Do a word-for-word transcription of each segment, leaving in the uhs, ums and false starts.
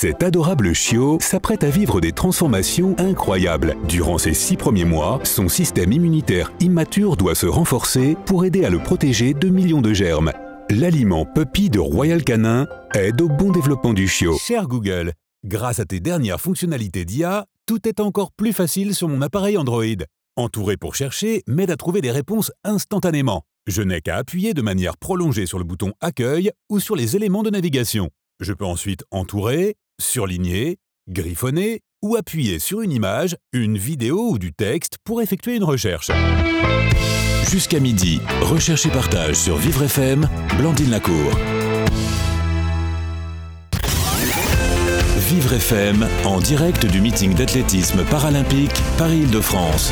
Cet adorable chiot s'apprête à vivre des transformations incroyables. Durant ses six premiers mois, son système immunitaire immature doit se renforcer pour aider à le protéger de millions de germes. L'aliment Puppy de Royal Canin aide au bon développement du chiot. Cher Google, grâce à tes dernières fonctionnalités d'I A, tout est encore plus facile sur mon appareil Android. Entourer pour chercher m'aide à trouver des réponses instantanément. Je n'ai qu'à appuyer de manière prolongée sur le bouton Accueil ou sur les éléments de navigation. Je peux ensuite entourer, surligner, griffonner ou appuyer sur une image, une vidéo ou du texte pour effectuer une recherche. Jusqu'à midi, recherche et partage sur Vivre F M, Blandine Lacour. Vivre F M en direct du meeting d'athlétisme paralympique Paris-Île-de-France.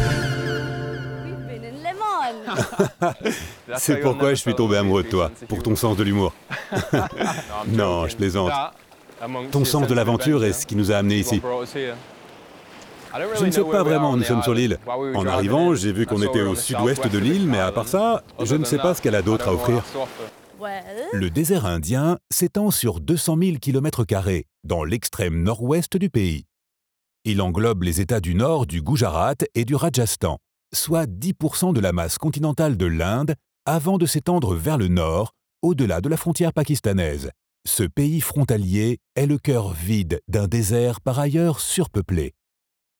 C'est pourquoi je suis tombé amoureux de toi, pour ton sens de l'humour. Non, je plaisante. Ton sens de l'aventure est ce qui nous a amenés ici. Je ne sais pas vraiment où nous sommes sur l'île. En arrivant, j'ai vu qu'on était au sud-ouest de l'île, mais à part ça, je ne sais pas ce qu'elle a d'autre à offrir. Le désert indien s'étend sur deux cent mille kilomètres carrés, dans l'extrême nord-ouest du pays. Il englobe les États du nord du Gujarat et du Rajasthan, soit dix pour cent de la masse continentale de l'Inde, avant de s'étendre vers le nord, au-delà de la frontière pakistanaise. Ce pays frontalier est le cœur vide d'un désert par ailleurs surpeuplé.